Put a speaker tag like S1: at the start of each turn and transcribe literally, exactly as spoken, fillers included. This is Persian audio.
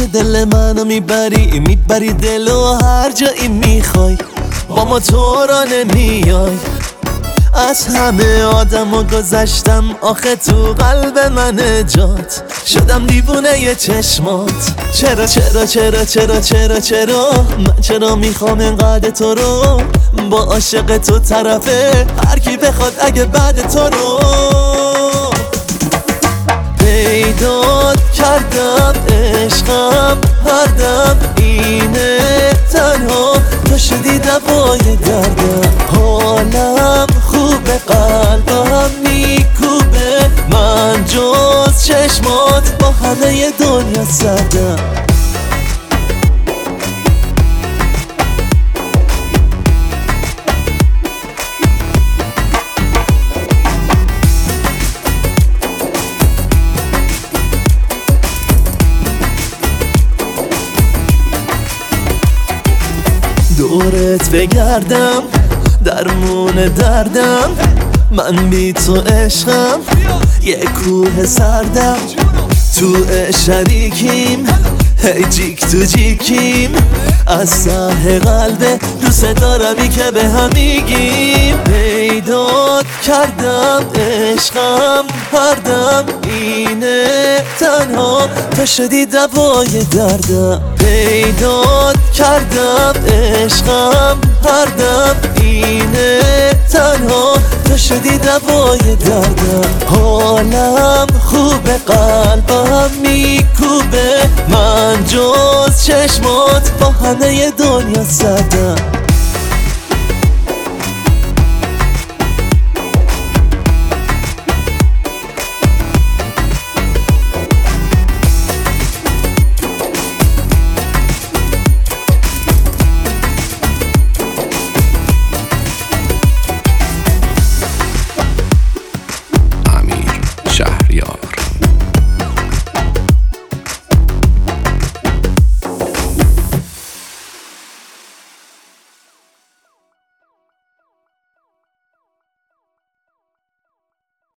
S1: که دل منو میبری میبری دلو هر جایی میخوای، با ما تو را نمیای. از همه آدم و گذشتم آخه تو قلب من جات، شدم دیوونه ی چشمات. چرا چرا چرا چرا چرا چرا من چرا میخوام اینقدر تو رو، با عاشق تو طرفه هر کی بخواد اگه بعد تو رو. پیدات کردم عشقم هر دم اینه، تنها تو شدی دوای دردم. حالم خوبه قلبم میکوبه، من جز چشمات با همه دنیا سردم. دورت بگردم درمون دردم، من بی تو عشقم یه کوه سردم. تو شریکیم هی جیک تو جیکیم، از ته قلب دوست دارمی که به هم میگیم. پیدات کردم عشقم هر دم اینه، تنها تو شدی دوای دردم. پیدات کردم عشقم هر دم اینه، تنها تو شدی دوای دردم. حالم خوبه قلبم میکوبه، من جز چشمات با همه دنیا سردم.